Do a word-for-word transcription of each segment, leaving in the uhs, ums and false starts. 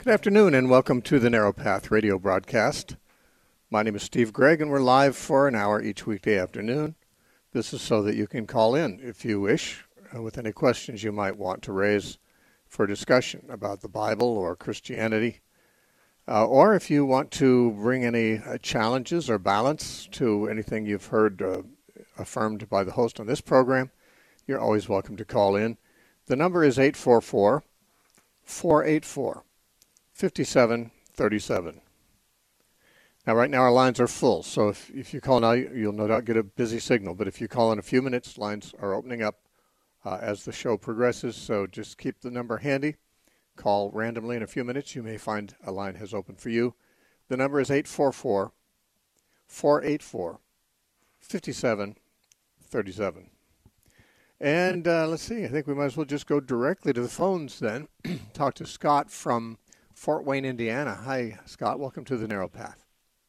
Good afternoon and welcome to the Narrow Path radio broadcast. My name is Steve Gregg and we're live for an hour each weekday afternoon. This is so that you can call in if you wish uh, with any questions you might want to raise for discussion about the Bible or Christianity. Uh, or if you want to bring any uh, challenges or balance to anything you've heard uh, affirmed by the host on this program, you're always welcome to call in. The number is eight four four, four eight four, five seven three seven. Now, right now our lines are full, so if, if you call now, you'll no doubt get a busy signal. But if you call in a few minutes, lines are opening up uh, as the show progresses, so just keep the number handy. Call randomly in a few minutes. You may find a line has opened for you. The number is eight four four, four eight four, five seven three seven. And uh, let's see, I think we might as well just go directly to the phones then. Talk to Scott from Fort Wayne, Indiana. Hi, Scott. Welcome to the Narrow Path.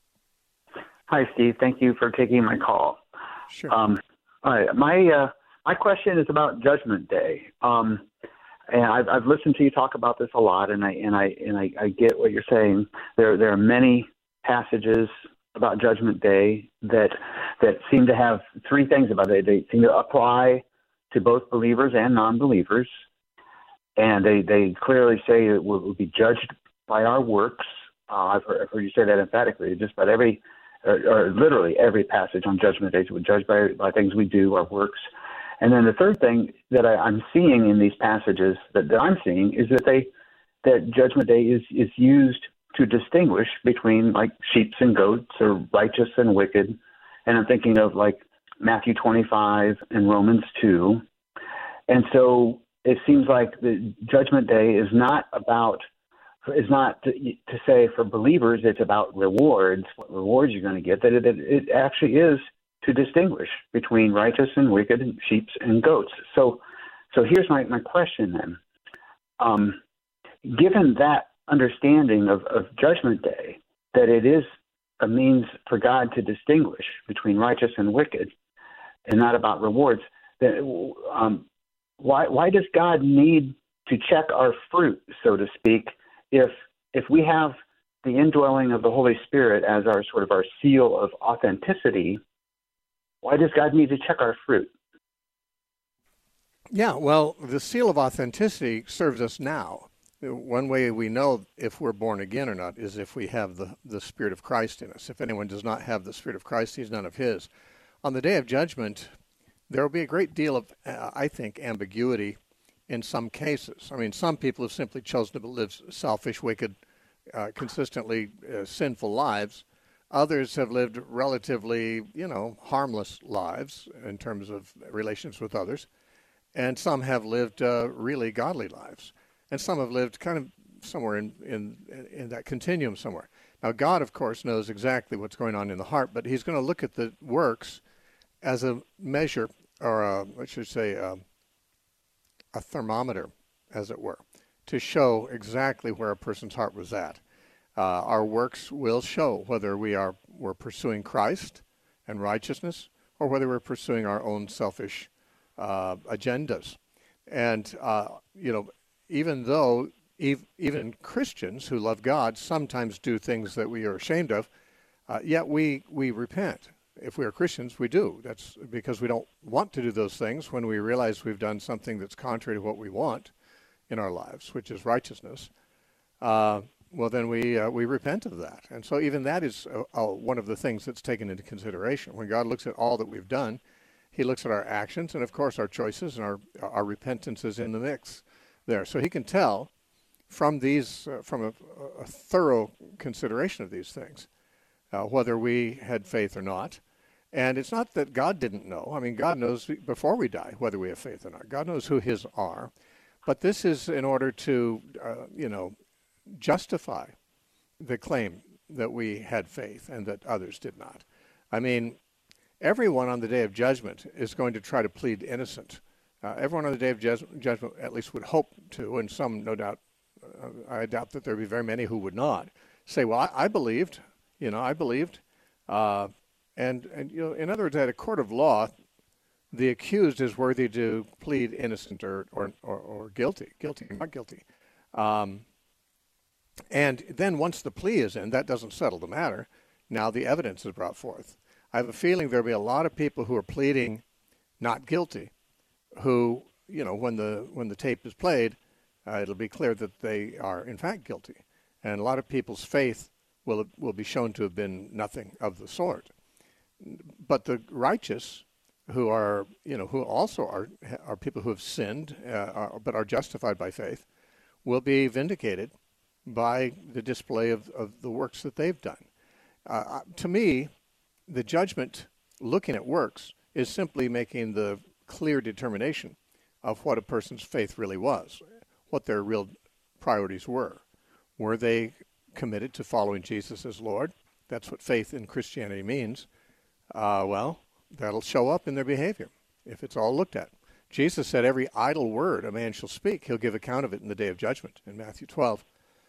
Hi, Steve. Thank you for taking my call. Sure. Um, all right. My uh, my question is about Judgment Day. Um, and I've, I've listened to you talk about this a lot, and I and I and I, I get what you're saying. There there are many passages about Judgment Day that that seem to have three things about it. They seem to apply to both believers and non-believers, and they, they clearly say it will, will be judged by our works. Uh, I've, heard, I've heard you say that emphatically. Just about every, or, or literally every passage on Judgment Day will be judged by, by things we do, our works. And then the third thing that I, I'm seeing in these passages that, that I'm seeing is that they that Judgment Day is, is used to distinguish between like sheep and goats or righteous and wicked. And I'm thinking of like Matthew twenty-five and Romans two. And so it seems like the Judgment Day is not about, is not to, to say for believers it's about rewards, what rewards you're going to get, that it, it actually is to distinguish between righteous and wicked and sheep and goats. So so here's my, my question then. Um, given that understanding of, of Judgment Day, that it is a means for God to distinguish between righteous and wicked, and not about rewards, then um, why why does God need to check our fruit, so to speak, if if we have the indwelling of the Holy Spirit as our sort of our seal of authenticity? Why does God need to check our fruit? Yeah, well, the seal of authenticity serves us now. One way we know if we're born again or not is if we have the, the Spirit of Christ in us. If anyone does not have the Spirit of Christ, he's none of his. On the day of judgment, there will be a great deal of, uh, I think, ambiguity in some cases. I mean, some people have simply chosen to live selfish, wicked, uh, consistently uh, sinful lives. Others have lived relatively, you know, harmless lives in terms of relations with others. And some have lived uh, really godly lives. And some have lived kind of somewhere in, in, in that continuum somewhere. Now, God, of course, knows exactly what's going on in the heart, but he's going to look at the works as a measure, or a, I should say, a, a thermometer, as it were, to show exactly where a person's heart was at. Uh, our works will show whether we are we're pursuing Christ and righteousness, or whether we're pursuing our own selfish uh, agendas. And uh, you know, even though ev- even Christians who love God sometimes do things that we are ashamed of, uh, yet we we repent. If we are Christians, we do. That's because we don't want to do those things when we realize we've done something that's contrary to what we want in our lives, which is righteousness. Uh, well, then we uh, we repent of that. And so even that is uh, uh, one of the things that's taken into consideration. When God looks at all that we've done, he looks at our actions and, of course, our choices, and our, our repentance is in the mix there. So he can tell from these, uh, from a, a thorough consideration of these things, uh, whether we had faith or not. And it's not that God didn't know. I mean, God knows before we die whether we have faith or not. God knows who his are. But this is in order to, uh, you know, justify the claim that we had faith and that others did not. I mean, everyone on the day of judgment is going to try to plead innocent. Uh, everyone on the day of ju- judgment at least would hope to, and some, no doubt, uh, I doubt that there would be very many who would not, say, well, I, I believed, you know, I believed. Uh, and, and, you know, in other words, at a court of law, the accused is worthy to plead innocent or, or, or, or guilty, guilty or not guilty. Um, And then once the plea is in, that doesn't settle the matter. Now the evidence is brought forth. I have a feeling there'll be a lot of people who are pleading not guilty, who, you know, when the when the tape is played, uh, it'll be clear that they are in fact guilty. And a lot of people's faith will will be shown to have been nothing of the sort. But the righteous, who are, you know, who also are are people who have sinned, uh, are, but are justified by faith, will be vindicated by the display of, of the works that they've done. Uh, to me, the judgment looking at works is simply making the clear determination of what a person's faith really was, what their real priorities were. Were they committed to following Jesus as Lord? That's what faith in Christianity means. Uh, well, that'll show up in their behavior if it's all looked at. Jesus said, every idle word a man shall speak, he'll give account of it in the day of judgment, in Matthew twelve.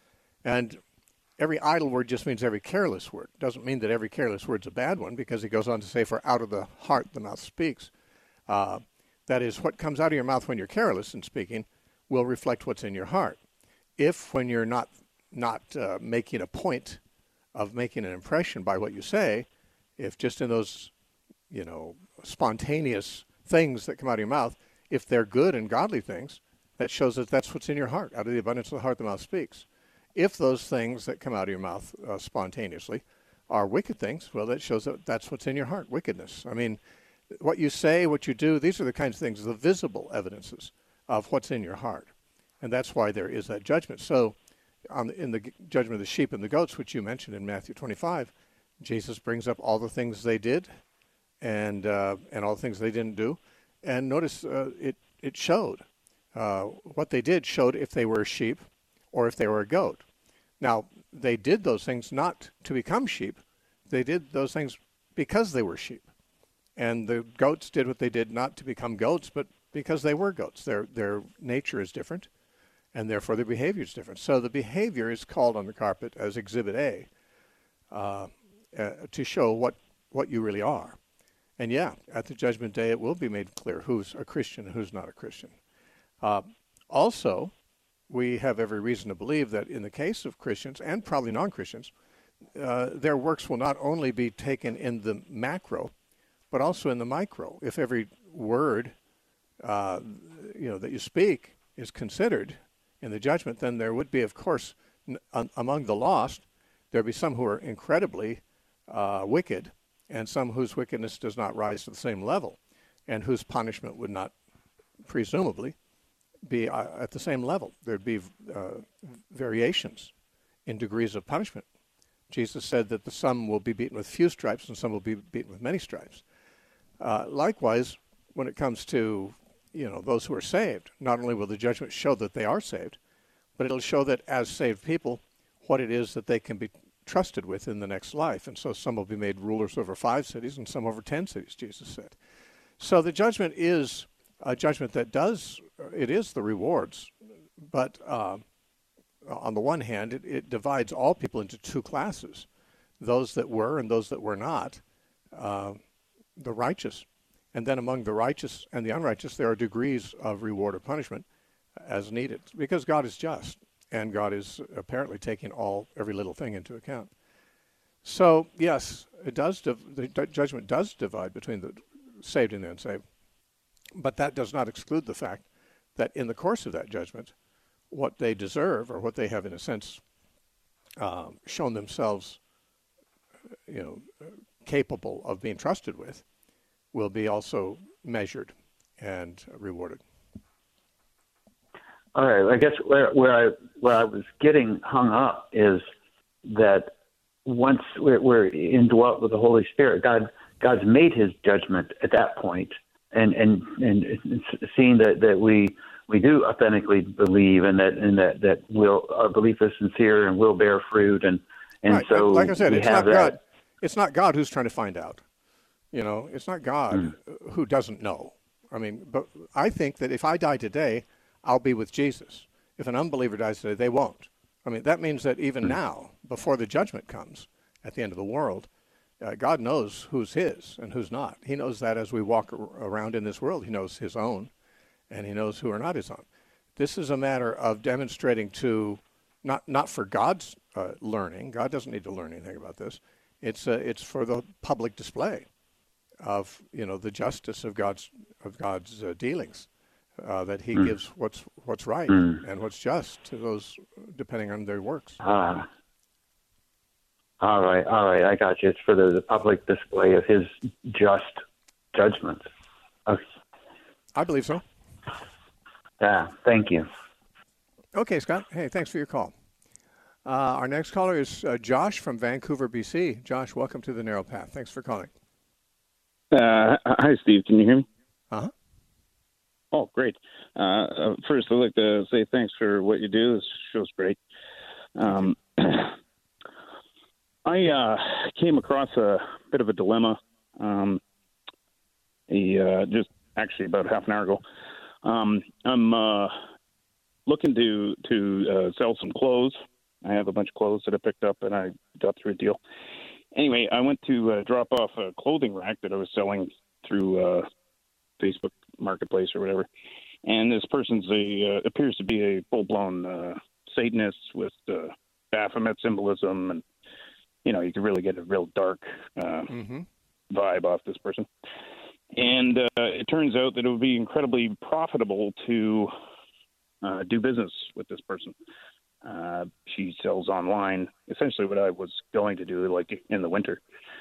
And every idle word just means every careless word. It doesn't mean that every careless word's a bad one, because he goes on to say, for out of the heart the mouth speaks. Uh, that is, what comes out of your mouth when you're careless in speaking will reflect what's in your heart. If, when you're not not uh, making a point of making an impression by what you say, if just in those, you know, spontaneous things that come out of your mouth, if they're good and godly things, that shows that that's what's in your heart. Out of the abundance of the heart, the mouth speaks. If those things that come out of your mouth uh, spontaneously are wicked things, well, that shows that that's what's in your heart, wickedness. I mean, what you say, what you do, these are the kinds of things, the visible evidences of what's in your heart. And that's why there is that judgment. So on the, in the judgment of the sheep and the goats, which you mentioned in Matthew twenty-five, Jesus brings up all the things they did and uh, and all the things they didn't do. And notice uh, it, it showed. Uh, what they did showed if they were a sheep or if they were a goat. Now, they did those things not to become sheep. They did those things because they were sheep. And the goats did what they did not to become goats, but because they were goats. Their their nature is different, and therefore their behavior is different. So the behavior is called on the carpet as Exhibit A uh, uh, to show what, what you really are. And yeah, at the judgment day, it will be made clear who's a Christian and who's not a Christian. Uh, also, we have every reason to believe that in the case of Christians, and probably non-Christians, uh, their works will not only be taken in the macro, but also in the micro. If every word uh, you know, that you speak is considered in the judgment, then there would be, of course, n- among the lost, there would be some who are incredibly uh, wicked, and some whose wickedness does not rise to the same level, and whose punishment would not, presumably, be uh, at the same level. There'd be uh, variations in degrees of punishment. Jesus said that the some will be beaten with few stripes and some will be beaten with many stripes. Uh, likewise, when it comes to, you know, those who are saved, not only will the judgment show that they are saved, but it'll show that as saved people, what it is that they can be trusted with in the next life. And so some will be made rulers over five cities and some over ten cities, Jesus said. So the judgment is a judgment that does, it is the rewards, but uh, on the one hand, it, it divides all people into two classes, those that were and those that were not, uh, the righteous. And then among the righteous and the unrighteous, there are degrees of reward or punishment as needed, because God is just, and God is apparently taking all, every little thing into account. So, yes, it does. Div- the d- judgment does divide between the saved and the unsaved, but that does not exclude the fact that in the course of that judgment, what they deserve, or what they have, in a sense, um, shown themselves, you know, capable of being trusted with, will be also measured and rewarded. All right. I guess where, where I where I was getting hung up is that once we're, we're indwelt with the Holy Spirit, God God's made His judgment at that point, and and and seeing that, that we we do authentically believe, and that and that that will our belief is sincere and will bear fruit, and and right. so like I said, it's not that. God. It's not God who's trying to find out. You know, it's not God mm. who doesn't know. I mean, but I think that if I die today, I'll be with Jesus. If an unbeliever dies today, they won't. I mean, that means that even mm. now, before the judgment comes at the end of the world, uh, God knows who's His and who's not. He knows that as we walk around in this world. He knows His own, and He knows who are not His own. This is a matter of demonstrating to not not for God's uh, learning. God doesn't need to learn anything about this. It's uh, it's for the public display of you know the justice of God's of God's uh, dealings, uh, that He Mm. gives what's what's right Mm. and what's just to those depending on their works. Ah. All right, all right, I got you. It's for the, the public display of His just judgments. Okay. I believe so. Yeah, thank you. Okay, Scott. Hey, thanks for your call. Uh, our next caller is uh, Josh from Vancouver, B C. Josh, welcome to the Narrow Path. Thanks for calling. Uh, hi, Steve. Can you hear me? Uh-huh. Oh, great. Uh, uh, first, I'd like to say thanks for what you do. This show's great. Um, I uh, came across a bit of a dilemma um, a, uh, just actually about half an hour ago. Um, I'm uh, looking to, to uh, sell some clothes. I have a bunch of clothes that I picked up, and I got through a deal. Anyway, I went to uh, drop off a clothing rack that I was selling through uh, Facebook Marketplace or whatever. And this person's a uh, appears to be a full-blown uh, Satanist with uh, Baphomet symbolism, and you know you can really get a real dark uh, Mm-hmm. vibe off this person. And uh, it turns out that it would be incredibly profitable to uh, do business with this person. Uh, she sells online, essentially what I was going to do, like in the winter.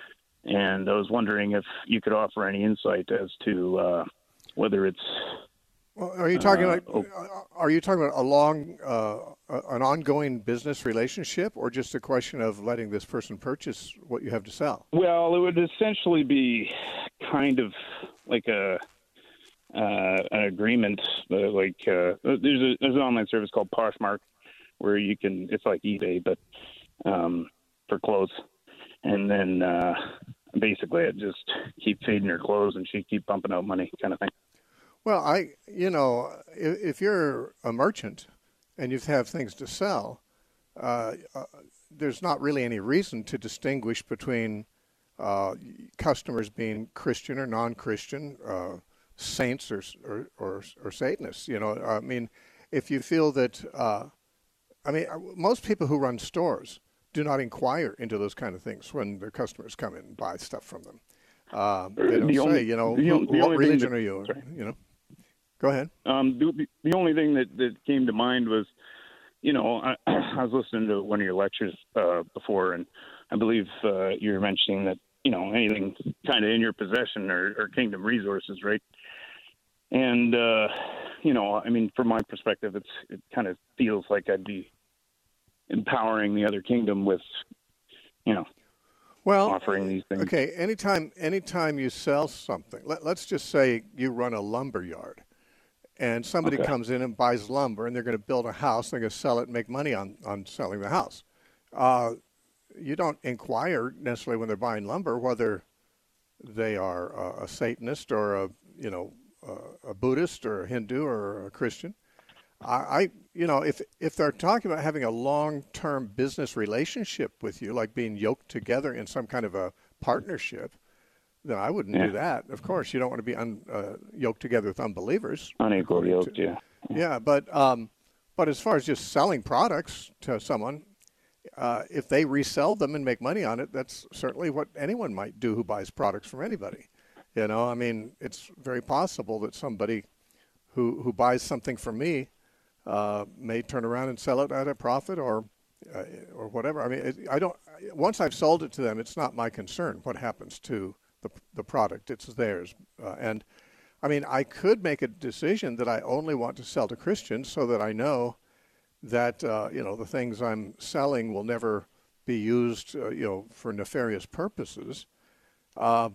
And I was wondering if you could offer any insight as to uh, whether it's. Well, are you talking uh, like? oh, Are you talking about a long, uh, an ongoing business relationship, or just a question of letting this person purchase what you have to sell? Well, it would essentially be kind of like a uh, an agreement. Uh, like uh, there's a there's an online service called Poshmark, where you can, it's like eBay, but um, for clothes. And then uh, basically I just keep feeding her clothes and she keep pumping out money kind of thing. Well, I, you know, if, if you're a merchant and you have things to sell, uh, uh, there's not really any reason to distinguish between uh, customers being Christian or non-Christian, uh, saints or, or, or, or Satanists. You know, I mean, if you feel that, uh, I mean, most people who run stores do not inquire into those kind of things when their customers come in and buy stuff from them. Uh, they don't The say, only- you know, the who, on- the what only thing religion that- are you? sorry. You know, go ahead. Um, the, the only thing that, that came to mind was, you know, I, I was listening to one of your lectures uh, before, and I believe uh, you were mentioning that, you know, anything kind of in your possession or, or kingdom resources, right? And, uh, you know, I mean, from my perspective, it's it kind of feels like I'd be empowering the other kingdom with, you know, Well, offering these things. okay. Anytime, anytime you sell something, let, let's just say you run a lumber yard, and somebody Okay. comes in and buys lumber, and they're going to build a house. They're going to sell it and make money on on selling the house. Uh, you don't inquire necessarily when they're buying lumber whether they are uh, a Satanist or a you know uh, a Buddhist or a Hindu or a Christian. I, I, you know, if if they're talking about having a long-term business relationship with you, like being yoked together in some kind of a partnership, then I wouldn't Yeah. do that. Of course, you don't want to be un, uh, yoked together with unbelievers. Unequal according yoked, to- yeah. Yeah, but um, but as far as just selling products to someone, uh, if they resell them and make money on it, that's certainly what anyone might do who buys products from anybody. You know, I mean, it's very possible that somebody who who buys something from me uh, may turn around and sell it at a profit or uh, or whatever. I mean, it, I don't. Once I've sold it to them, it's not my concern what happens to the the product. It's theirs, uh, and I mean, I could make a decision that I only want to sell to Christians, so that I know that uh, you know the things I'm selling will never be used, uh, you know, for nefarious purposes. Uh,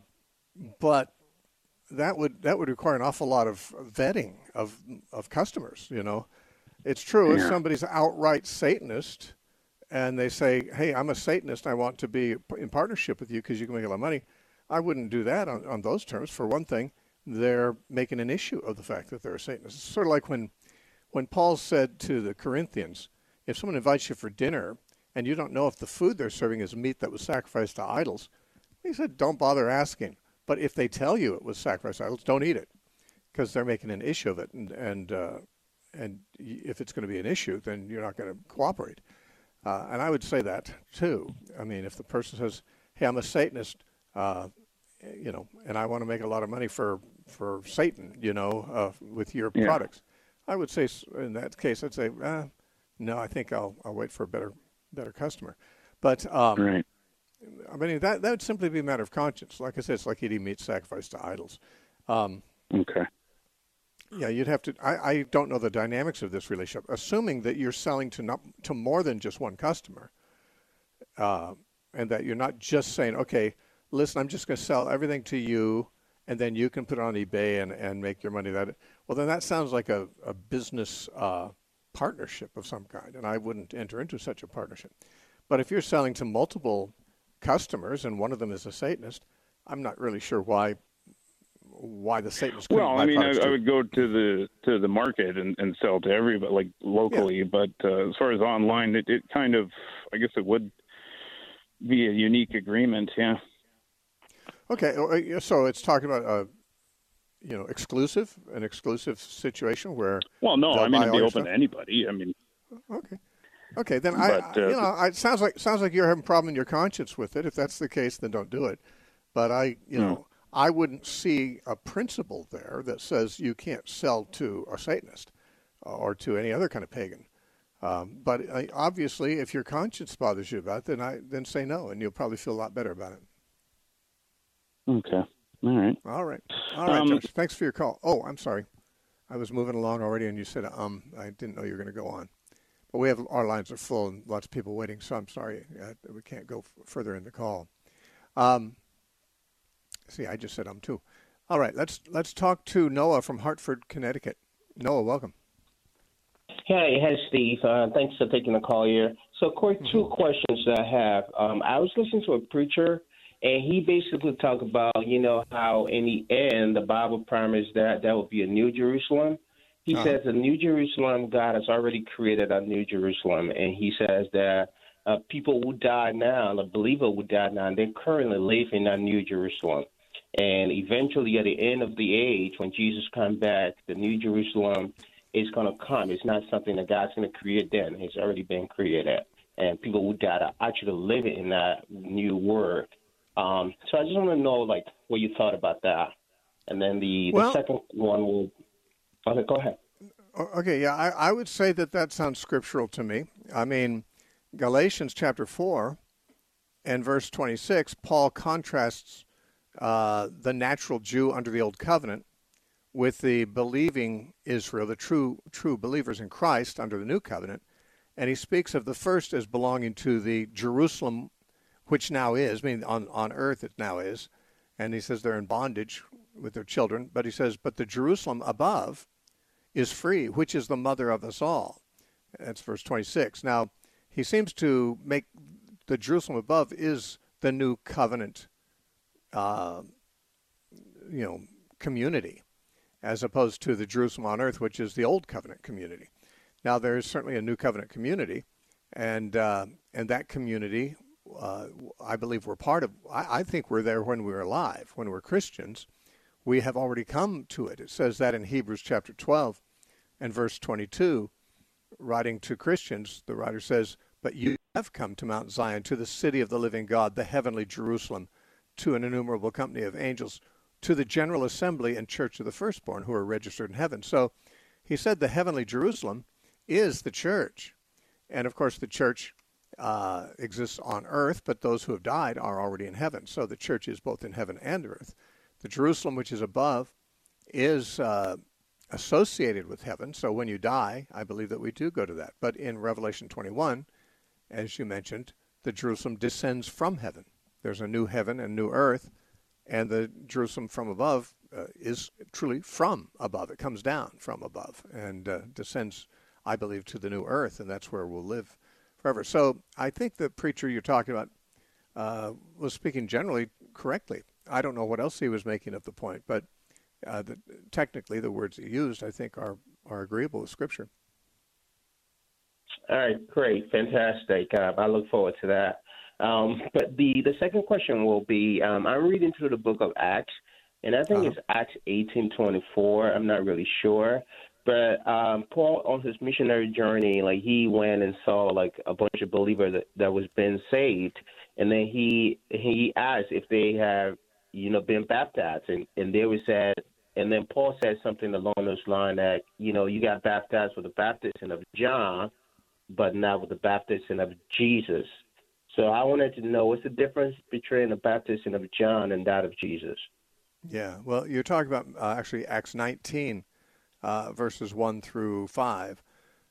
but that would that would require an awful lot of vetting of of customers. You know, it's true if Yeah. somebody's outright Satanist and they say, "Hey, I'm a Satanist. I want to be in partnership with you because you can make a lot of money." I wouldn't do that on, on those terms. For one thing, they're making an issue of the fact that they're a Satanist. It's sort of like when when Paul said to the Corinthians, if someone invites you for dinner and you don't know if the food they're serving is meat that was sacrificed to idols, he said, don't bother asking. But if they tell you it was sacrificed to idols, don't eat it, because they're making an issue of it. And and uh, and y- if it's going to be an issue, then you're not going to cooperate. Uh, and I would say that too. I mean, if the person says, "Hey, I'm a Satanist," uh, you know, and I want to make a lot of money for for Satan, you know, uh, with your Yeah. products, I would say in that case, I'd say, uh, "No, I think I'll I'll wait for a better better customer." But um, Right. I mean, that that would simply be a matter of conscience. Like I said, it's like eating meat sacrificed to idols. Um, Okay. Yeah, you'd have to. I, I don't know the dynamics of this relationship. Assuming that you're selling to not to more than just one customer, uh, and that you're not just saying, "Okay, listen, I'm just going to sell everything to you, and then you can put it on eBay and, and make your money." That well, then that sounds like a a business uh, partnership of some kind, and I wouldn't enter into such a partnership. But if you're selling to multiple customers and one of them is a Satanist, I'm not really sure why. Why the Satanists couldn't Well, buy I mean, I, products I too. would go to the to the market and, and sell to everybody, like locally. But uh, as far as online, it, it kind of, I guess, it would be a unique agreement. Yeah. Okay, uh, so it's talking about a, you know, exclusive, an exclusive situation where. Well, no, they'll I mean buy it'd all be your open stuff? to anybody. I mean, Okay, okay, then I, But, I- uh, you know, it sounds like sounds like you're having a problem in your conscience with it. If that's the case, then don't do it. But I, you No. know, I wouldn't see a principle there that says you can't sell to a Satanist or to any other kind of pagan. Um, but uh, obviously, if your conscience bothers you about it, then I then say no, and you'll probably feel a lot better about it. okay, all right. All right, all right, Um, Josh. Thanks for your call. Oh, I'm sorry, I was moving along already, and you said um. I didn't know you were going to go on. But we have our lines are full and lots of people waiting, so I'm sorry uh, we can't go f- further in the call. Um, see, I just said um too. All right, let's let's talk to Noah from Hartford, Connecticut. Noah, welcome. Hey, hey, Steve. Uh, thanks for taking the call here. So, quick, two questions that I have. Um, I was listening to a preacher, and he basically talked about, you know, how in the end the Bible promised that that would be a new Jerusalem. He Uh-huh. says the New Jerusalem, God has already created a New Jerusalem, and he says that uh, people who die now, the believer who die now, they currently live in that New Jerusalem. And eventually, at the end of the age, when Jesus comes back, the New Jerusalem is going to come. It's not something that God's going to create then. It's already been created. And people who died are actually living in that new world. Um, so I just want to know, like, what you thought about that. And then the, Well- the second one will – okay, go ahead. O- Okay, yeah, I, I would say that that sounds scriptural to me. I mean, Galatians chapter four and verse twenty-six, Paul contrasts uh, the natural Jew under the old covenant with the believing Israel, the true true believers in Christ under the new covenant, and he speaks of the first as belonging to the Jerusalem, which now is, I mean, on, on earth it now is, and he says they're in bondage with their children, but he says, but the Jerusalem above is free, which is the mother of us all. That's verse twenty-six. Now, he seems to make the Jerusalem above is the new covenant, uh, you know, community, as opposed to the Jerusalem on earth, which is the old covenant community. Now, there is certainly a new covenant community, and uh, and that community, uh, I believe we're part of. I, I think we're there when we were alive, when we're Christians. We have already come to it. It says that in Hebrews chapter twelve and verse twenty-two, writing to Christians, the writer says, "But you have come to Mount Zion, to the city of the living God, the heavenly Jerusalem, to an innumerable company of angels, to the general assembly and church of the firstborn who are registered in heaven." So he said the heavenly Jerusalem is the church. And of course, the church uh, exists on earth, but those who have died are already in heaven. So the church is both in heaven and earth. The Jerusalem, which is above, is uh, associated with heaven. So when you die, I believe that we do go to that. But in Revelation twenty-one, as you mentioned, the Jerusalem descends from heaven. There's a new heaven and new earth, and the Jerusalem from above uh, is truly from above. It comes down from above and uh, descends, I believe, to the new earth, and that's where we'll live forever. So I think the preacher you're talking about uh, was speaking generally correctly. I don't know what else he was making of the point, but uh, the, technically the words he used, I think, are, are agreeable with Scripture. All right, great, fantastic. Uh, I look forward to that. Um, but the, the second question will be, um, I'm reading through the book of Acts, and I think Uh-huh. it's Acts eighteen twenty-four. I'm not really sure. But um, Paul, on his missionary journey, like he went and saw like a bunch of believers that, that was being saved, and then he he asked if they have you know been baptized, and and they were said, and then Paul said something along those lines that you know you got baptized with the baptism of John, but not with the baptism of Jesus. So I wanted to know what's the difference between the baptism of John and that of Jesus. Yeah, well, you're talking about uh, actually Acts nineteen. Uh, verses one through five.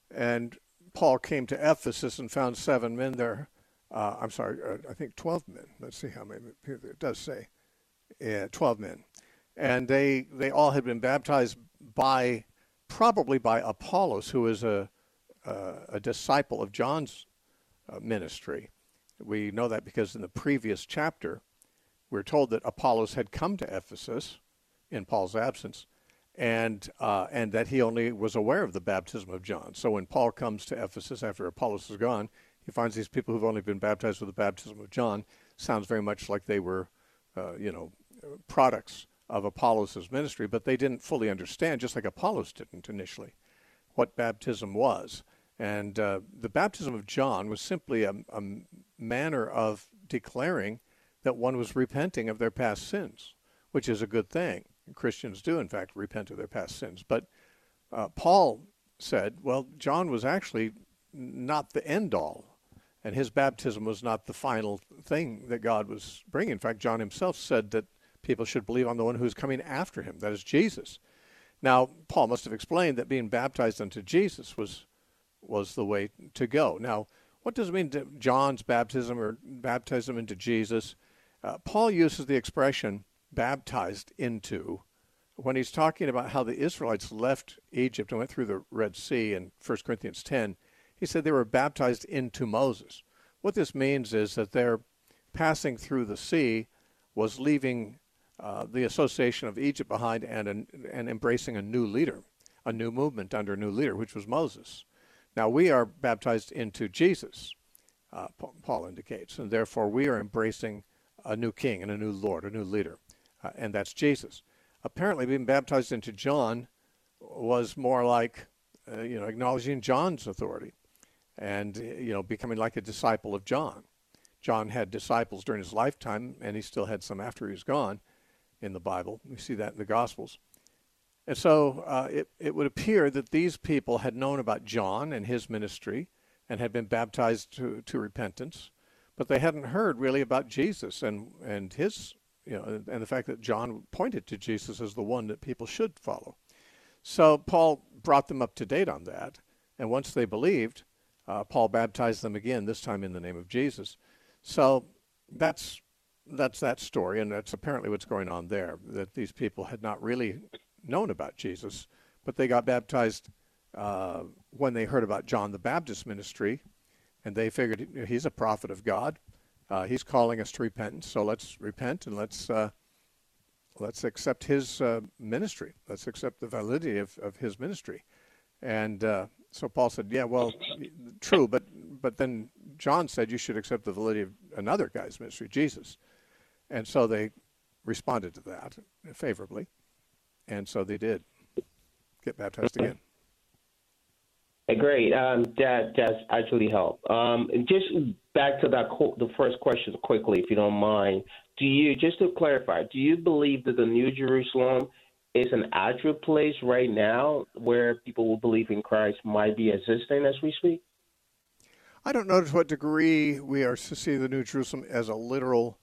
And Paul came to Ephesus and found seven men there. Uh, I'm sorry, uh, I think twelve men. Let's see how many. It does say yeah, twelve men. And they they all had been baptized by, probably by Apollos, who is a, a, a disciple of John's uh, ministry. We know that because in the previous chapter, we're told that Apollos had come to Ephesus in Paul's absence, and uh, and that he only was aware of the baptism of John. So when Paul comes to Ephesus after Apollos is gone, he finds these people who've only been baptized with the baptism of John. Sounds very much like they were, uh, you know, products of Apollos' ministry, but they didn't fully understand, just like Apollos didn't initially, what baptism was. And uh, the baptism of John was simply a, a manner of declaring that one was repenting of their past sins, which is a good thing. Christians do, in fact, repent of their past sins. But uh, Paul said, well, John was actually not the end all, and his baptism was not the final thing that God was bringing. In fact, John himself said that people should believe on the one who's coming after him, that is Jesus. Now, Paul must have explained that being baptized unto Jesus was was the way to go. Now, what does it mean to John's baptism or baptism into Jesus? Uh, Paul uses the expression baptized into when he's talking about how the Israelites left Egypt and went through the Red Sea in First Corinthians ten. He said they were baptized into Moses. What this means is that their passing through the sea was leaving uh, the association of Egypt behind and, and and embracing a new leader, a new movement under a new leader, which was Moses. Now we are baptized into Jesus, uh, Paul indicates, and therefore we are embracing a new king and a new Lord, a new leader. Uh, and that's Jesus. Apparently, being baptized into John was more like, uh, you know, acknowledging John's authority and, you know, becoming like a disciple of John. John had disciples during his lifetime, and he still had some after he was gone in the Bible. We see that in the Gospels. And so uh, it, it would appear that these people had known about John and his ministry and had been baptized to, to repentance, but they hadn't heard really about Jesus and, and his You know, and the fact that John pointed to Jesus as the one that people should follow. So Paul brought them up to date on that. And once they believed, uh, Paul baptized them again, this time in the name of Jesus. So that's that's that story, and that's apparently what's going on there, that these people had not really known about Jesus, but they got baptized uh, when they heard about John the Baptist's ministry, and they figured he's a prophet of God. Uh, he's calling us to repentance, so let's repent and let's uh, let's accept his uh, ministry. Let's accept the validity of, of his ministry. And uh, so Paul said, yeah, well, true, but but then John said you should accept the validity of another guy's ministry, Jesus. And so they responded to that favorably, and so they did get baptized again. Great. Um, that that's actually helped. Um, and just back to that co- the first question quickly, if you don't mind. Do you just to clarify? Do you believe that the New Jerusalem is an actual place right now where people will believe in Christ might be existing as we speak? I don't know to what degree we are to see the New Jerusalem as a literal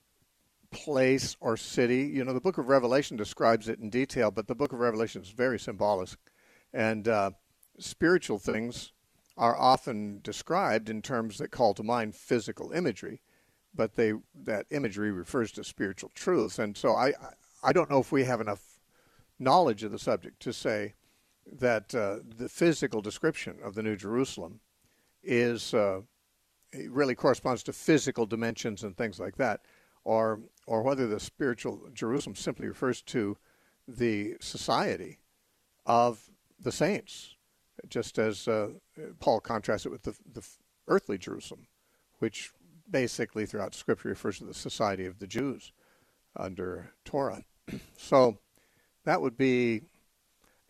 place or city. You know, the Book of Revelation describes it in detail, but the Book of Revelation is very symbolic, and uh, spiritual things are often described in terms that call to mind physical imagery, but they that imagery refers to spiritual truths. And so I I don't know if we have enough knowledge of the subject to say that uh, the physical description of the New Jerusalem is uh, it really corresponds to physical dimensions and things like that, or or whether the spiritual Jerusalem simply refers to the society of the saints, just as uh, Paul contrasts it with the, the earthly Jerusalem, which basically throughout Scripture refers to the society of the Jews under Torah. So that would be,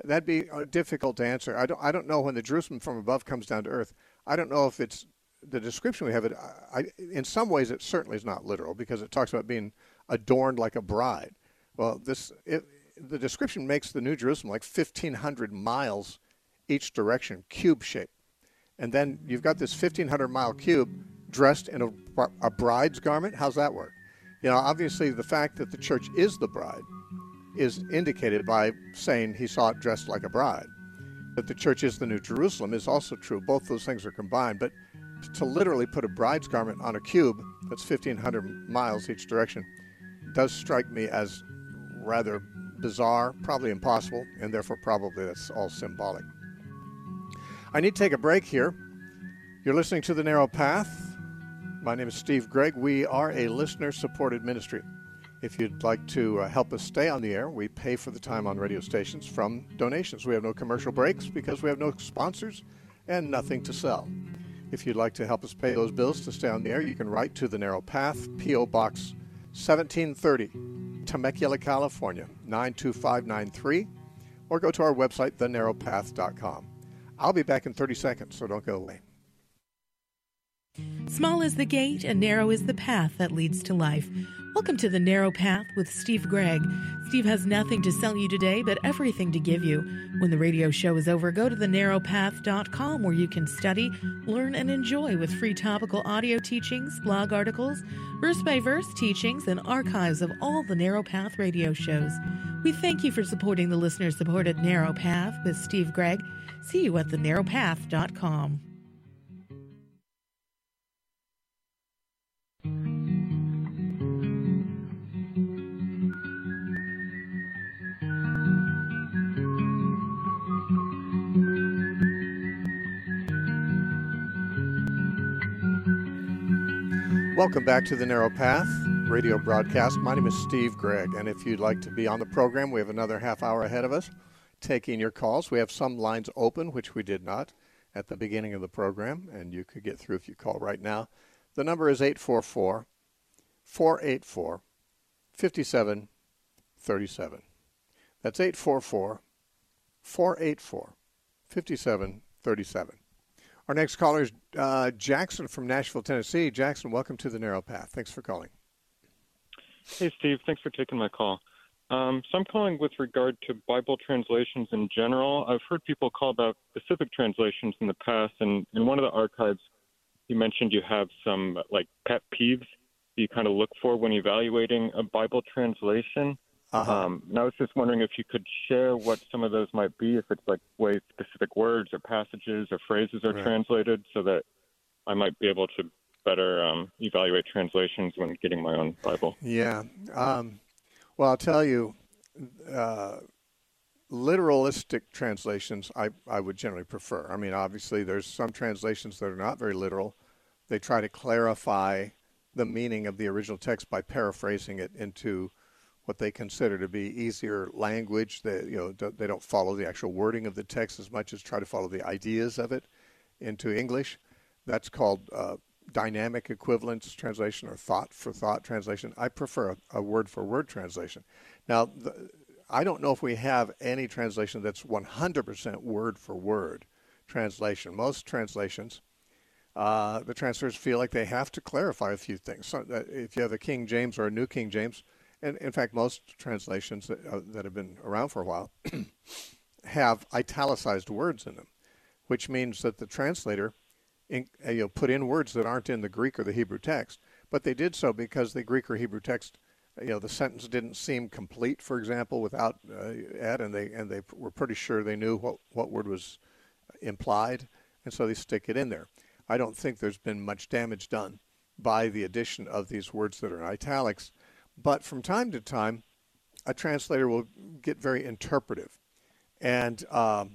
That'd be uh, difficult to answer. I don't. I don't know when the Jerusalem from above comes down to earth. I don't know if it's the description we have. It. I, in some ways, it certainly is not literal because it talks about being adorned like a bride. Well, this it, the description makes the New Jerusalem like fifteen hundred miles each direction, cube shaped, and then you've got this fifteen hundred mile cube dressed in a, a bride's garment. How's that work? You know, obviously, the fact that the church is the bride is indicated by saying he saw it dressed like a bride. That the church is the New Jerusalem is also true. Both those things are combined. But to literally put a bride's garment on a cube that's fifteen hundred miles each direction does strike me as rather bizarre, probably impossible, and therefore probably that's all symbolic. I need to take a break here. You're listening to The Narrow Path. My name is Steve Gregg. We are a listener-supported ministry. If you'd like to uh, help us stay on the air, we pay for the time on radio stations from donations. We have no commercial breaks because we have no sponsors and nothing to sell. If you'd like to help us pay those bills to stay on the air, you can write to The Narrow Path, P O. Box seventeen thirty, Temecula, California, nine two five nine three, or go to our website, the narrow path dot com. I'll be back in thirty seconds, so don't go away. Small is the gate and narrow is the path that leads to life. Welcome to The Narrow Path with Steve Gregg. Steve has nothing to sell you today, but everything to give you. When the radio show is over, go to the narrow path dot com where you can study, learn, and enjoy with free topical audio teachings, blog articles, verse-by-verse teachings, and archives of all the Narrow Path radio shows. We thank you for supporting the listener-supported Narrow Path with Steve Gregg. See you at the narrow path dot com. Welcome back to The Narrow Path radio broadcast. My name is Steve Gregg, and if you'd like to be on the program, we have another half hour ahead of us taking your calls. We have some lines open, which we did not at the beginning of the program, and you could get through if you call right now. The number is eight four four, four eight four, five seven three seven. That's eight four four, four eight four, five seven three seven. Our next caller is uh, Jackson from Nashville, Tennessee. Jackson, welcome to The Narrow Path. Thanks for calling. Hey, Steve. Thanks for taking my call. Um, so I'm calling with regard to Bible translations in general. I've heard people call about specific translations in the past, and in one of the archives, you mentioned you have some like pet peeves you kind of look for when evaluating a Bible translation. Uh-huh. Um, and I was just wondering if you could share what some of those might be, if it's like way specific words or passages or phrases are right. translated, so that I might be able to better um, evaluate translations when getting my own Bible. Yeah. Um, well, I'll tell you, uh, literalistic translations I, I would generally prefer. I mean, obviously, there's some translations that are not very literal. They try to clarify the meaning of the original text by paraphrasing it into what they consider to be easier language. They, you know, they don't follow the actual wording of the text as much as try to follow the ideas of it into English. That's called uh, dynamic equivalence translation or thought for thought translation. I prefer a, a word for word translation. Now, the, I don't know if we have any translation that's one hundred percent word for word translation. Most translations, uh, the translators feel like they have to clarify a few things. So that if you have a King James or a New King James, and in fact, most translations that, uh, that have been around for a while have italicized words in them, which means that the translator in, uh, you know, put in words that aren't in the Greek or the Hebrew text, but they did so because the Greek or Hebrew text, you know, the sentence didn't seem complete, for example, without uh, add, and they and they were pretty sure they knew what, what word was implied, and so they stick it in there. I don't think there's been much damage done by the addition of these words that are in italics. But from time to time, a translator will get very interpretive. And um,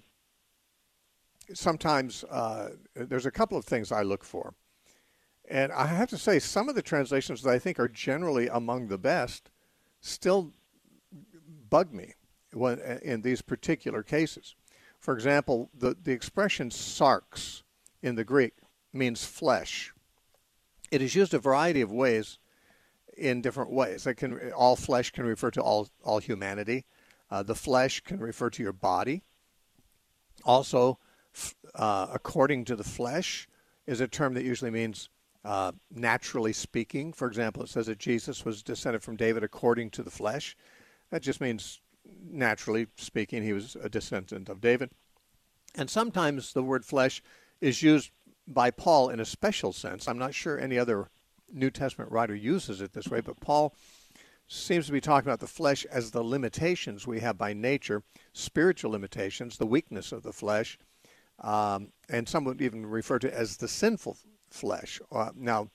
sometimes uh, there's a couple of things I look for. And I have to say, some of the translations that I think are generally among the best still bug me when, in these particular cases. For example, the, the expression sarx in the Greek means flesh. It is used a variety of ways in different ways. It can, all flesh can refer to all, all humanity. Uh, the flesh can refer to your body. Also, uh, according to the flesh is a term that usually means uh, naturally speaking. For example, it says that Jesus was descended from David according to the flesh. That just means naturally speaking, he was a descendant of David. And sometimes the word flesh is used by Paul in a special sense. I'm not sure any other New Testament writer uses it this way, but Paul seems to be talking about the flesh as the limitations we have by nature, spiritual limitations, the weakness of the flesh, um, and some would even refer to it as the sinful flesh. Uh, now,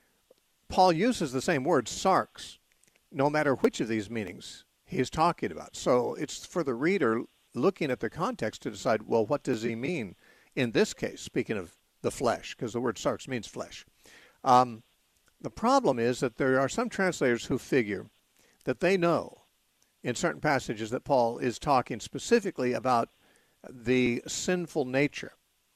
Paul uses the same word, sarx, no matter which of these meanings he is talking about. So it's for the reader looking at the context to decide, well, what does he mean in this case, speaking of the flesh, because the word sarx means flesh. Um, the problem is that there are some translators who figure that they know in certain passages that Paul is talking specifically about the sinful nature.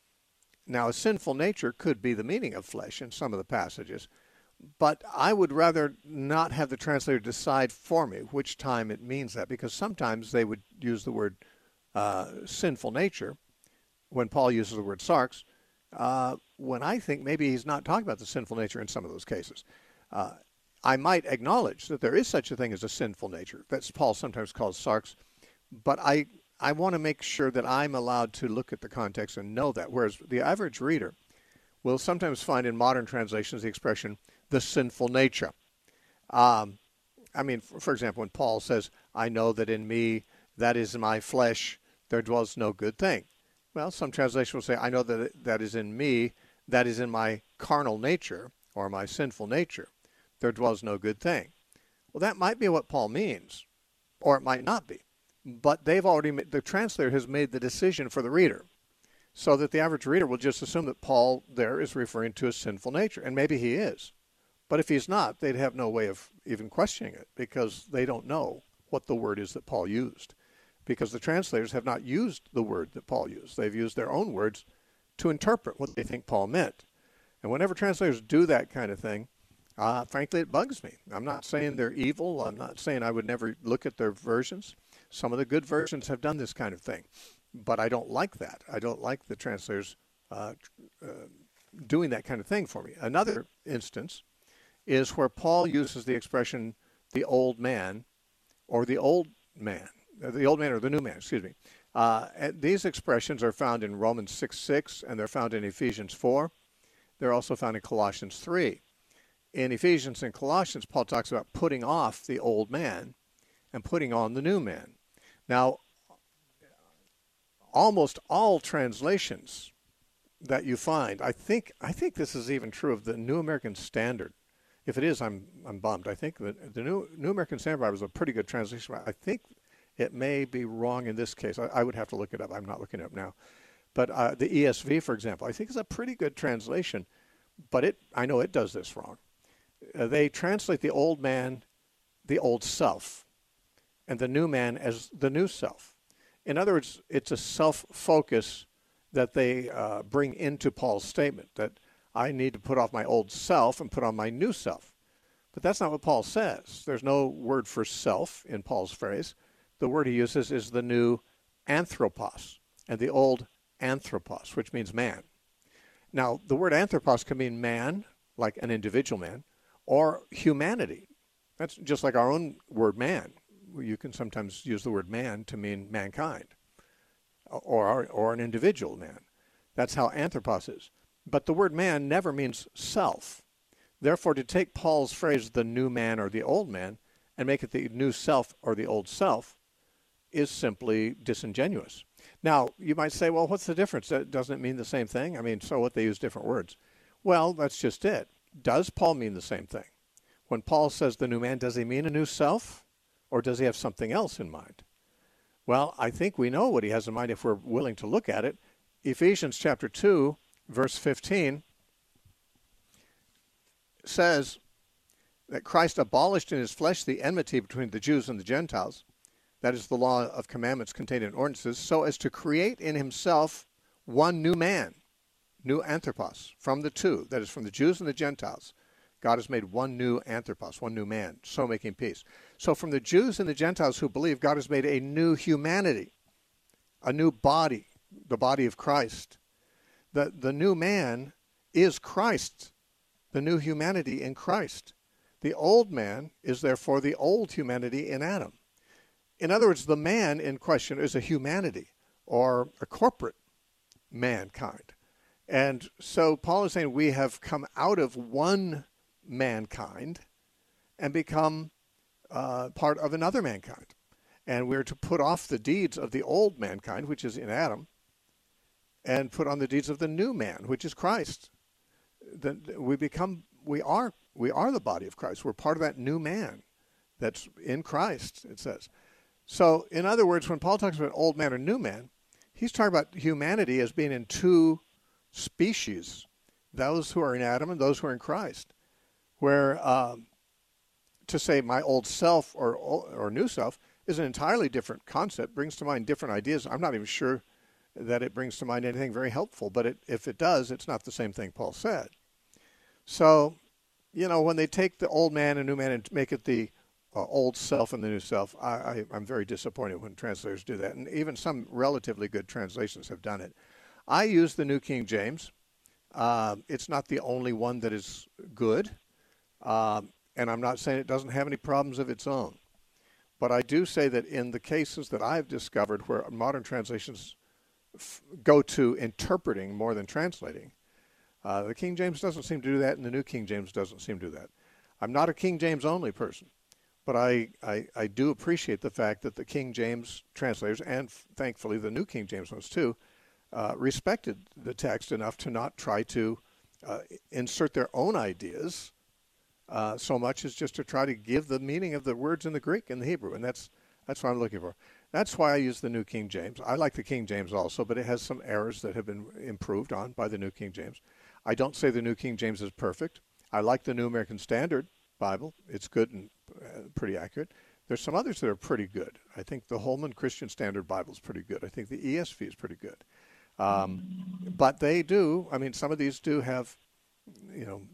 Now, a sinful nature could be the meaning of flesh in some of the passages, but I would rather not have the translator decide for me which time it means that, because sometimes they would use the word uh, sinful nature when Paul uses the word sarx, uh, when I think maybe he's not talking about the sinful nature in some of those cases. Uh, I might acknowledge that there is such a thing as a sinful nature. That's Paul sometimes calls sarx, but I, I want to make sure that I'm allowed to look at the context and know that, whereas the average reader will sometimes find in modern translations the expression, the sinful nature. Um, I mean, for, for example, when Paul says, I know that in me, that is my flesh, there dwells no good thing. Well, some translation will say, I know that that is in me, that is in my carnal nature, or my sinful nature, there dwells no good thing. Well, that might be what Paul means, or it might not be. But they've already made, the translator has made the decision for the reader, so that the average reader will just assume that Paul there is referring to a sinful nature, and maybe he is. But if he's not, they'd have no way of even questioning it, because they don't know what the word is that Paul used, because the translators have not used the word that Paul used. They've used their own words to interpret what they think Paul meant. And whenever translators do that kind of thing, uh, frankly, it bugs me. I'm not saying they're evil. I'm not saying I would never look at their versions. Some of the good versions have done this kind of thing. But I don't like that. I don't like the translators uh, uh, doing that kind of thing for me. Another instance is where Paul uses the expression, the old man, or the old man, the old man or the new man, excuse me. Uh, these expressions are found in Romans six six, and they're found in Ephesians four. They're also found in Colossians three. In Ephesians and Colossians, Paul talks about putting off the old man and putting on the new man. Now, almost all translations that you find, I think I think this is even true of the New American Standard. If it is, I'm I'm bummed. I think that the New New American Standard Bible is a pretty good translation. I think it may be wrong in this case. I, I would have to look it up. I'm not looking it up now. But uh, the E S V, for example, I think is a pretty good translation. But it, I know it does this wrong. Uh, they translate the old man, the old self, and the new man as the new self. In other words, it's a self-focus that they uh, bring into Paul's statement, that I need to put off my old self and put on my new self. But that's not what Paul says. There's no word for self in Paul's phrase. The word he uses is the new anthropos and the old anthropos, which means man. Now, the word anthropos can mean man, like an individual man, or humanity. That's just like our own word man. You can sometimes use the word man to mean mankind, or, or an individual man. That's how anthropos is. But the word man never means self. Therefore, to take Paul's phrase, the new man or the old man, and make it the new self or the old self, is simply disingenuous. Now, you might say, well, what's the difference? That doesn't mean the same thing? I mean, so what, they use different words. Well, that's just it. Does Paul mean the same thing? When Paul says the new man, does he mean a new self? Or does he have something else in mind? Well, I think we know what he has in mind if we're willing to look at it. Ephesians chapter two, verse fifteen, says that Christ abolished in his flesh the enmity between the Jews and the Gentiles, that is the law of commandments contained in ordinances, so as to create in himself one new man, new anthropos, from the two, that is from the Jews and the Gentiles. God has made one new anthropos, one new man, so making peace. So from the Jews and the Gentiles who believe, God has made a new humanity, a new body, the body of Christ. The, the new man is Christ, the new humanity in Christ. The old man is therefore the old humanity in Adam. In other words, the man in question is a humanity or a corporate mankind. And so Paul is saying we have come out of one mankind and become uh, part of another mankind. And we're to put off the deeds of the old mankind, which is in Adam, and put on the deeds of the new man, which is Christ. The, we become, we are, we are the body of Christ. We're part of that new man that's in Christ, it says. So, in other words, when Paul talks about old man or new man, he's talking about humanity as being in two species, those who are in Adam and those who are in Christ, where um, to say my old self or or new self is an entirely different concept, brings to mind different ideas. I'm not even sure that it brings to mind anything very helpful, but it, if it does, it's not the same thing Paul said. So, you know, when they take the old man and new man and make it the uh, old self and the new self, I, I, I'm very disappointed when translators do that, and even some relatively good translations have done it. I use the New King James. Uh, it's not the only one that is good, um, and I'm not saying it doesn't have any problems of its own. But I do say that in the cases that I've discovered where modern translations f- go to interpreting more than translating, uh, the King James doesn't seem to do that, and the New King James doesn't seem to do that. I'm not a King James only person, but I, I, I do appreciate the fact that the King James translators, and f- thankfully the New King James ones too, uh, respected the text enough to not try to uh, insert their own ideas Uh, so much as just to try to give the meaning of the words in the Greek and the Hebrew, and that's that's what I'm looking for. That's why I use the New King James. I like the King James also, but it has some errors that have been improved on by the New King James. I don't say the New King James is perfect. I like the New American Standard Bible. It's good and uh, pretty accurate. There's some others that are pretty good. I think the Holman Christian Standard Bible is pretty good. I think the E S V is pretty good. Um, but they do, I mean, some of these do have, you know,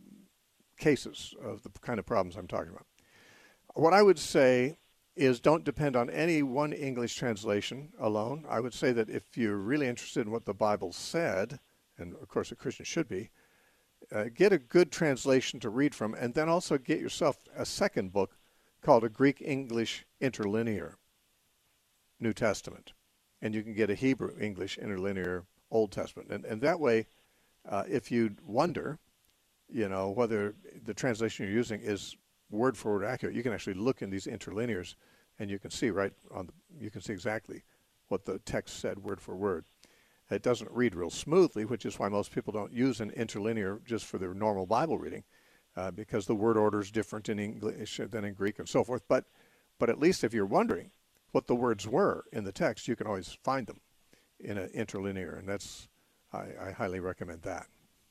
cases of the kind of problems I'm talking about. What I would say is don't depend on any one English translation alone. I would say that if you're really interested in what the Bible said, and of course a Christian should be, uh, get a good translation to read from, and then also get yourself a second book called a Greek-English Interlinear New Testament. And you can get a Hebrew-English Interlinear Old Testament. And, and that way, uh, if you wonder, you know, whether the translation you're using is word for word accurate, you can actually look in these interlinears and you can see right on the, you can see exactly what the text said word for word. It doesn't read real smoothly, which is why most people don't use an interlinear just for their normal Bible reading, uh, because the word order is different in English than in Greek and so forth. But, but at least if you're wondering what the words were in the text, you can always find them in an interlinear, and that's I, I highly recommend that.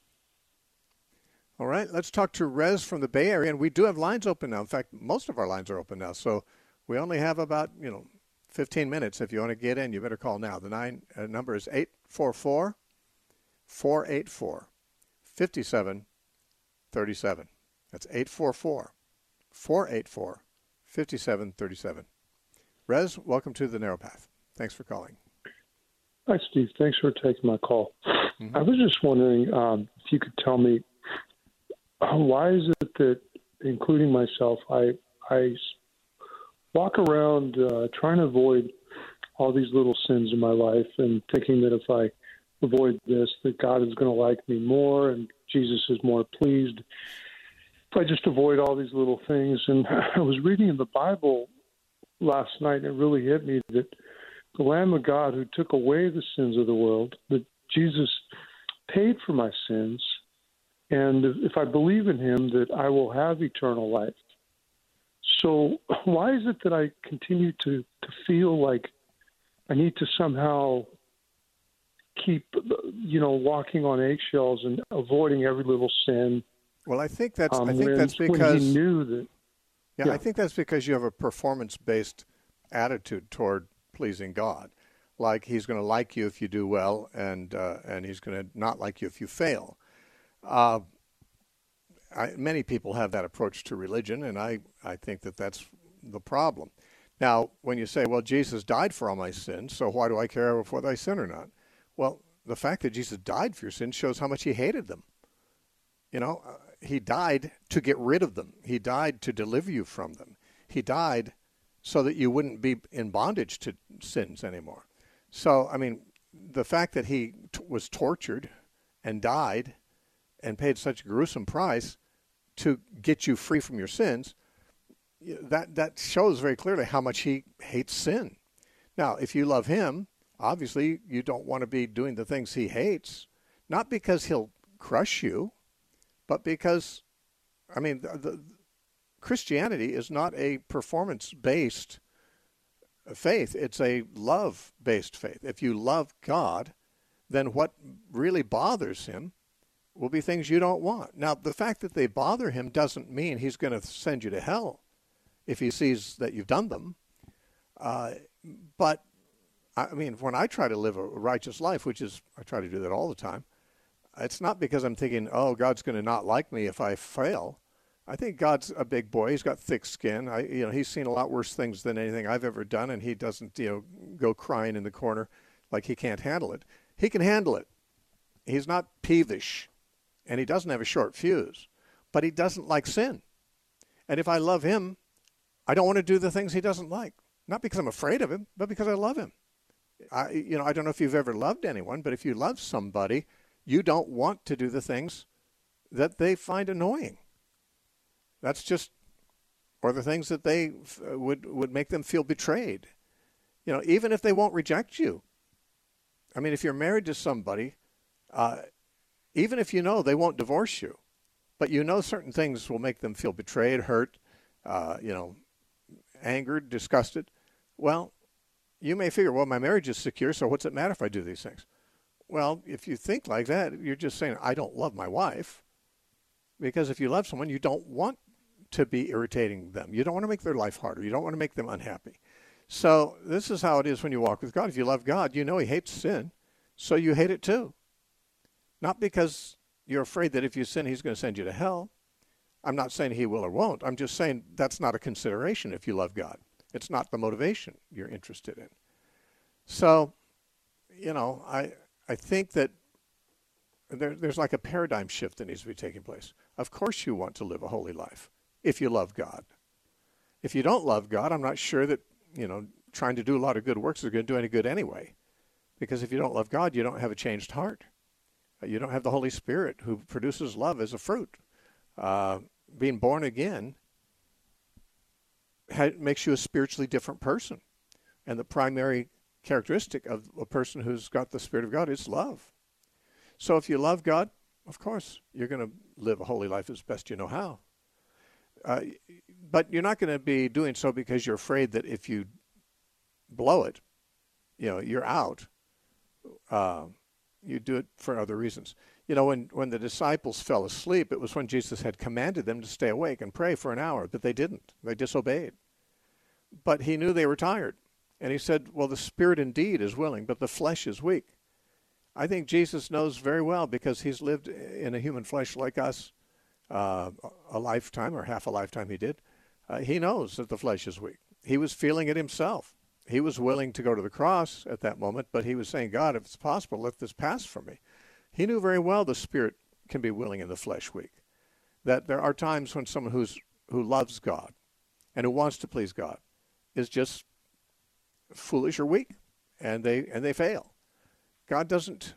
All right, let's talk to Rez from the Bay Area, and we do have lines open now. In fact, most of our lines are open now, so we only have about, you know, fifteen minutes. If you want to get in, you better call now. The nine uh, number is eight four four, four eight four, five seven three seven. That's eight four four, four eight four, five seven three seven. Rez, welcome to the Narrow Path. Thanks for calling. Hi, Steve. Thanks for taking my call. Mm-hmm. I was just wondering um, if you could tell me, why is it that, including myself, I I walk around uh, trying to avoid all these little sins in my life and thinking that if I avoid this, that God is going to like me more and Jesus is more pleased if I just avoid all these little things. And I was reading in the Bible last night, and it really hit me that the Lamb of God who took away the sins of the world, that Jesus paid for my sins, and if I believe in him, that I will have eternal life. So why is it that I continue to, to feel like I need to somehow keep, you know, walking on eggshells and avoiding every little sin? Well, I think that's um, I think when, that's because when he knew that. Yeah, yeah, I think that's because you have a performance-based attitude toward pleasing God. Like he's going to like you if you do well, and uh, and he's going to not like you if you fail. Uh, I, many people have that approach to religion, and I, I think that that's the problem. Now, when you say, well, Jesus died for all my sins, so why do I care whether I sin or not? Well, the fact that Jesus died for your sins shows how much he hated them. You know, uh, he died to get rid of them. He died to deliver you from them. He died so that you wouldn't be in bondage to sins anymore. So, I mean, the fact that he t- was tortured and died and paid such a gruesome price to get you free from your sins, that that shows very clearly how much he hates sin. Now, if you love him, obviously you don't want to be doing the things he hates, not because he'll crush you, but because, I mean, the, the Christianity is not a performance-based faith. It's a love-based faith. If you love God, then what really bothers him will be things you don't want. Now, the fact that they bother him doesn't mean he's going to send you to hell if he sees that you've done them. Uh, but, I mean, when I try to live a righteous life, which is, I try to do that all the time, it's not because I'm thinking, oh, God's going to not like me if I fail. I think God's a big boy. He's got thick skin. I, you know, he's seen a lot worse things than anything I've ever done, and he doesn't, you know, go crying in the corner like he can't handle it. He can handle it. He's not peevish, and he doesn't have a short fuse, but he doesn't like sin. And if I love him, I don't want to do the things he doesn't like, not because I'm afraid of him, but because I love him. I, you know, I don't know if you've ever loved anyone, but if you love somebody, you don't want to do the things that they find annoying. That's just, or the things that they uh, would would make them feel betrayed. You know, even if they won't reject you. I mean, if you're married to somebody, uh, even if you know they won't divorce you, but you know certain things will make them feel betrayed, hurt, uh, you know, angered, disgusted, well, you may figure, well, my marriage is secure, so what's it matter if I do these things? Well, if you think like that, you're just saying, I don't love my wife. Because if you love someone, you don't want to be irritating them. You don't want to make their life harder. You don't want to make them unhappy. So this is how it is when you walk with God. If you love God, you know he hates sin, so you hate it too. Not because you're afraid that if you sin, he's going to send you to hell. I'm not saying he will or won't. I'm just saying that's not a consideration if you love God. It's not the motivation you're interested in. So, you know, I I think that there, there's like a paradigm shift that needs to be taking place. Of course you want to live a holy life if you love God. If you don't love God, I'm not sure that, you know, trying to do a lot of good works is going to do any good anyway. Because if you don't love God, you don't have a changed heart. You don't have the Holy Spirit who produces love as a fruit. Uh, being born again ha- makes you a spiritually different person. And the primary characteristic of a person who's got the Spirit of God is love. So if you love God, of course, you're going to live a holy life as best you know how. Uh, but you're not going to be doing so because you're afraid that if you blow it, you know, you're out. Uh, you do it for other reasons. You know, when, when the disciples fell asleep, it was when Jesus had commanded them to stay awake and pray for an hour, but they didn't. They disobeyed. But he knew they were tired. And he said, well, the spirit indeed is willing, but the flesh is weak. I think Jesus knows very well, because he's lived in a human flesh like us uh, a lifetime, or half a lifetime he did. Uh, he knows that the flesh is weak. He was feeling it himself. He was willing to go to the cross at that moment, but he was saying, God, if it's possible, let this pass from me. He knew very well the spirit can be willing and the flesh weak. That there are times when someone who's who loves God and who wants to please God is just foolish or weak, and they and they fail. God doesn't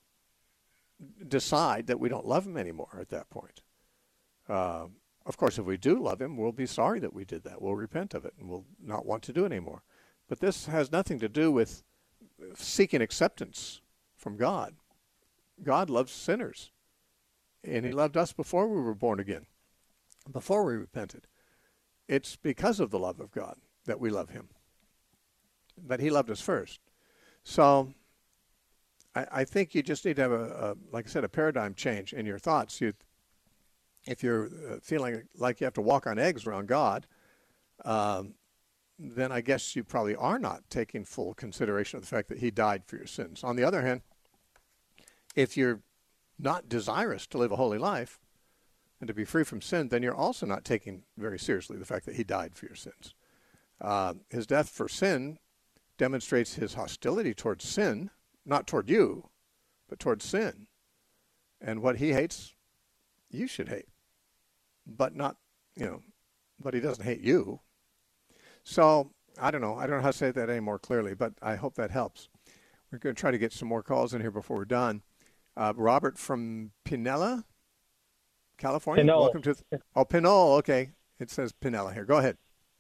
decide that we don't love him anymore at that point. Uh, of course, if we do love him, we'll be sorry that we did that. We'll repent of it, and we'll not want to do it anymore. But this has nothing to do with seeking acceptance from God. God loves sinners, and he loved us before we were born again, before we repented. It's because of the love of God that we love him. But he loved us first. So I, I think you just need to have, a, a, like I said, a paradigm change in your thoughts. You, if you're uh, feeling like you have to walk on eggs around God, um, then I guess you probably are not taking full consideration of the fact that he died for your sins. On the other hand, if you're not desirous to live a holy life and to be free from sin, then you're also not taking very seriously the fact that he died for your sins. Uh, his death for sin demonstrates his hostility towards sin, not toward you, but toward sin. And what he hates, you should hate. But not, you know, but he doesn't hate you. So, I don't know. I don't know how to say that any more clearly, but I hope that helps. We're going to try to get some more calls in here before we're done. Uh, Robert from Pinella, California. Pinole. Welcome to, th- oh, Pinole. Okay. It says Pinella here. Go ahead.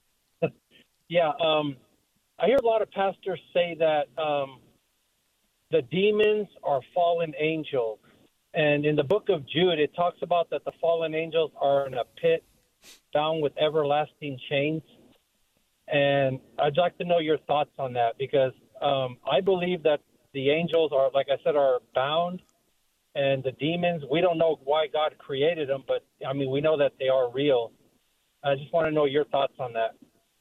Yeah. Um, I hear a lot of pastors say that um, the demons are fallen angels. And in the book of Jude, it talks about that the fallen angels are in a pit bound with everlasting chains. And I'd like to know your thoughts on that, because um, I believe that the angels are, like I said, are bound, and the demons, we don't know why God created them, but, I mean, we know that they are real. I just want to know your thoughts on that.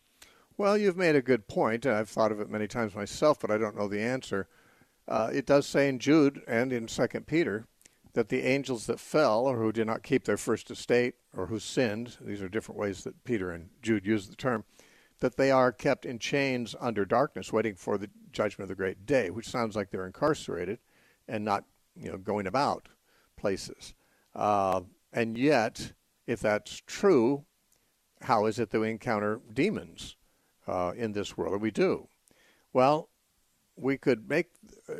Well, you've made a good point. I've thought of it many times myself, but I don't know the answer. Uh, it does say in Jude and in Second Peter that the angels that fell, or who did not keep their first estate, or who sinned, these are different ways that Peter and Jude use the term, that they are kept in chains under darkness, waiting for the judgment of the great day, which sounds like they're incarcerated and not, you know, going about places. Uh, and yet, if that's true, how is it that we encounter demons uh, in this world? And we do. Well, we could make, uh,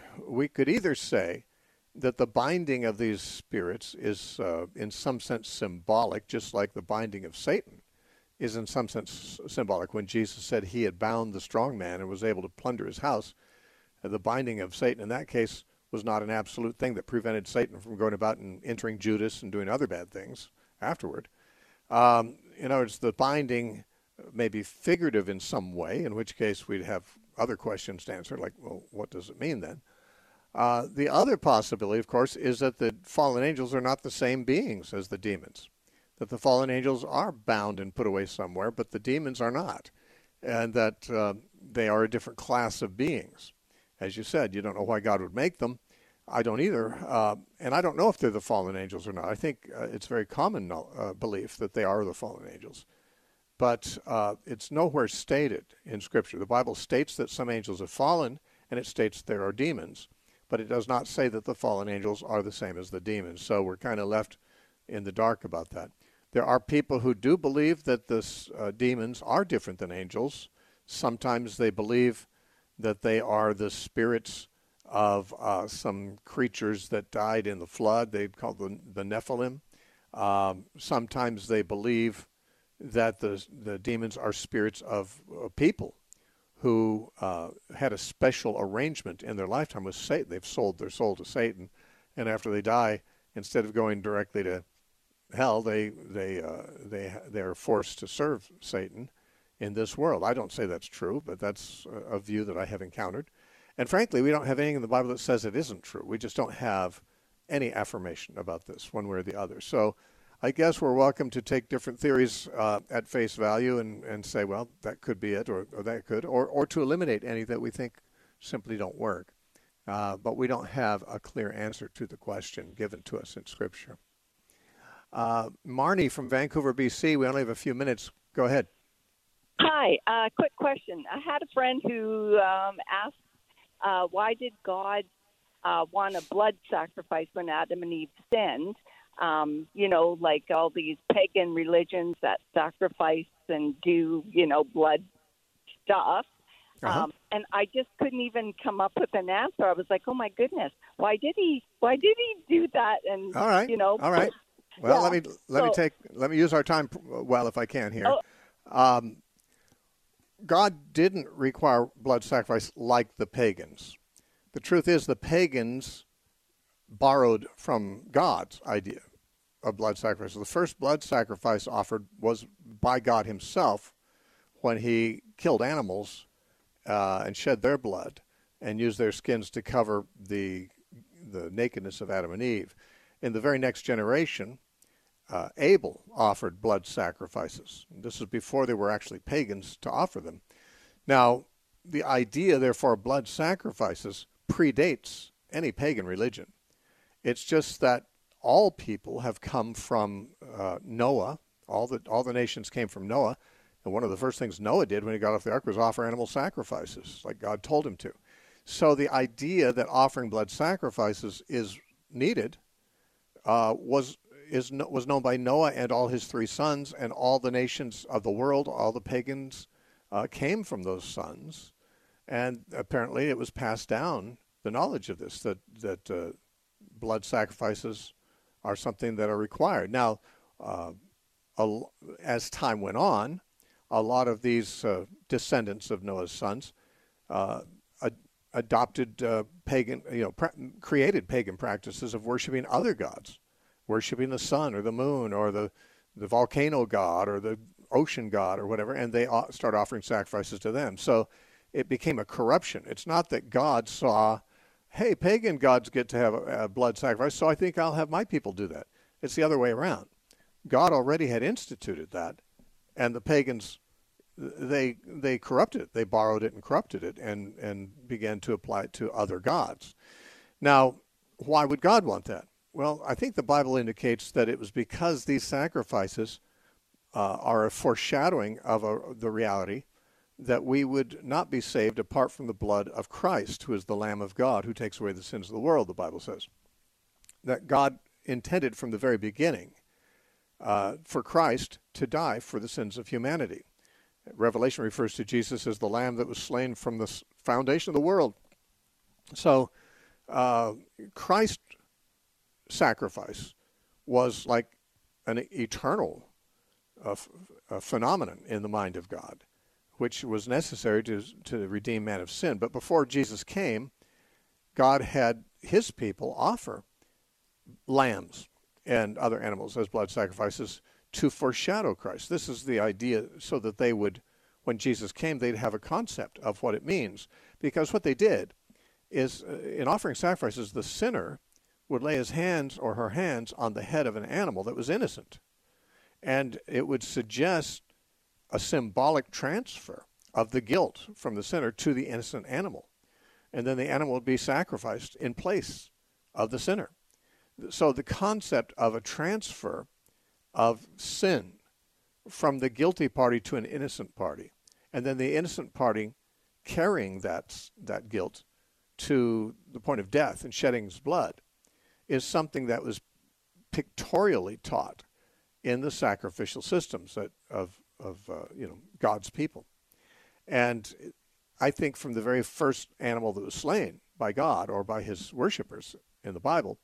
we could either say that the binding of these spirits is, uh, in some sense, symbolic, just like the binding of Satan is in some sense symbolic. When Jesus said he had bound the strong man and was able to plunder his house, uh, the binding of Satan in that case was not an absolute thing that prevented Satan from going about and entering Judas and doing other bad things afterward. Um, in other words, the binding may be figurative in some way, in which case we'd have other questions to answer, like, well, what does it mean then? Uh, the other possibility, of course, is that the fallen angels are not the same beings as the demons. That the fallen angels are bound and put away somewhere, but the demons are not. And that uh, they are a different class of beings. As you said, you don't know why God would make them. I don't either. Uh, and I don't know if they're the fallen angels or not. I think uh, it's very common uh, belief that they are the fallen angels. But uh, it's nowhere stated in Scripture. The Bible states that some angels have fallen, and it states there are demons. But it does not say that the fallen angels are the same as the demons. So we're kind of left in the dark about that. There are people who do believe that the uh, demons are different than angels. Sometimes they believe that they are the spirits of uh, some creatures that died in the flood. They call them the Nephilim. Um, sometimes they believe that the the demons are spirits of uh, people who uh, had a special arrangement in their lifetime with Satan. They've sold their soul to Satan, and after they die, instead of going directly to hell, they they uh, they they are forced to serve Satan in this world. I don't say that's true, but that's a view that I have encountered. And frankly, we don't have anything in the Bible that says it isn't true. We just don't have any affirmation about this one way or the other. So I guess we're welcome to take different theories uh, at face value and, and say, well, that could be it, or, or that could, or, or to eliminate any that we think simply don't work. Uh, but we don't have a clear answer to the question given to us in Scripture. Uh, Marnie from Vancouver, B C, we only have a few minutes. Go ahead. Hi, uh, quick question. I had a friend who um, asked, uh, why did God uh, want a blood sacrifice when Adam and Eve sinned? Um, you know, like all these pagan religions that sacrifice and do, you know, blood stuff. Uh-huh. Um, and I just couldn't even come up with an answer. I was like, oh, my goodness, why did he why did he do that? And, all right. you know. All right. Well, yeah. let me let so, me take let me use our time well if I can here. Oh. Um, God didn't require blood sacrifice like the pagans. The truth is the pagans borrowed from God's idea of blood sacrifice. The first blood sacrifice offered was by God himself when he killed animals uh, and shed their blood and used their skins to cover the the nakedness of Adam and Eve. In the very next generation, uh, Abel offered blood sacrifices. This is before they were actually pagans to offer them. Now, the idea, therefore, of blood sacrifices predates any pagan religion. It's just that all people have come from uh, Noah. All the all the nations came from Noah. And one of the first things Noah did when he got off the ark was offer animal sacrifices, like God told him to. So the idea that offering blood sacrifices is needed uh, was is was known by Noah and all his three sons, and all the nations of the world, all the pagans uh, came from those sons, and apparently it was passed down, the knowledge of this, that that uh, blood sacrifices are something that are required. Now, uh, a, as time went on, a lot of these uh, descendants of Noah's sons uh, ad- adopted uh, pagan, you know, pra- created pagan practices of worshiping other gods, worshiping the sun or the moon or the, the volcano god or the ocean god or whatever, and they start offering sacrifices to them. So it became a corruption. It's not that God saw, hey, pagan gods get to have a, a blood sacrifice, so I think I'll have my people do that. It's the other way around. God already had instituted that, and the pagans, they they corrupted it. They borrowed it and corrupted it and, and began to apply it to other gods. Now, why would God want that? Well, I think the Bible indicates that it was because these sacrifices uh, are a foreshadowing of a, the reality that we would not be saved apart from the blood of Christ, who is the Lamb of God, who takes away the sins of the world, the Bible says. That God intended from the very beginning uh, for Christ to die for the sins of humanity. Revelation refers to Jesus as the Lamb that was slain from the foundation of the world. So uh, Christ's sacrifice was like an eternal uh, f- uh, phenomenon in the mind of God, which was necessary to to redeem man of sin. But before Jesus came, God had his people offer lambs and other animals as blood sacrifices to foreshadow Christ. This is the idea, so that they would, when Jesus came, they'd have a concept of what it means. Because what they did is, uh, in offering sacrifices, the sinner would lay his hands or her hands on the head of an animal that was innocent. And it would suggest a symbolic transfer of the guilt from the sinner to the innocent animal. And then the animal would be sacrificed in place of the sinner. So the concept of a transfer of sin from the guilty party to an innocent party, and then the innocent party carrying that, that guilt to the point of death and shedding his blood, is something that was pictorially taught in the sacrificial systems that, of of uh, you know, God's people. And I think from the very first animal that was slain by God or by his worshipers in the Bible,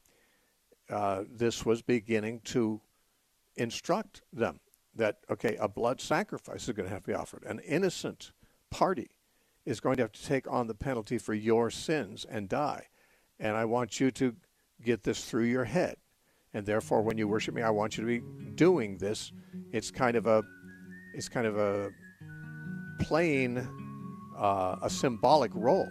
uh, this was beginning to instruct them that, okay, a blood sacrifice is going to have to be offered. An innocent party is going to have to take on the penalty for your sins and die. And I want you to get this through your head. And therefore, when you worship me, I want you to be doing this. It's kind of a It's kind of a playing uh, a symbolic role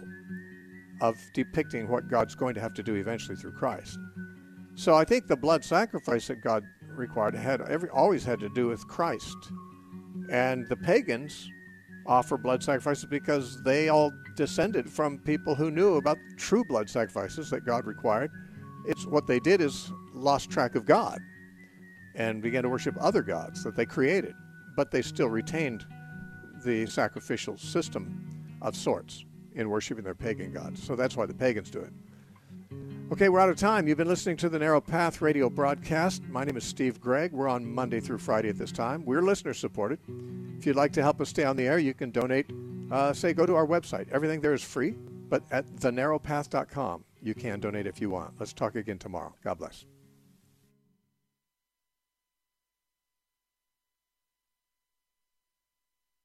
of depicting what God's going to have to do eventually through Christ. So I think the blood sacrifice that God required had every always had to do with Christ. And the pagans offer blood sacrifices because they all descended from people who knew about true blood sacrifices that God required. It's what they did is lost track of God and began to worship other gods that they created. But they still retained the sacrificial system of sorts in worshiping their pagan gods. So that's why the pagans do it. Okay, we're out of time. You've been listening to the Narrow Path radio broadcast. My name is Steve Gregg. We're on Monday through Friday at this time. We're listener-supported. If you'd like to help us stay on the air, you can donate. Uh, say, go to our website. Everything there is free, but at the narrow path dot com, you can donate if you want. Let's talk again tomorrow. God bless.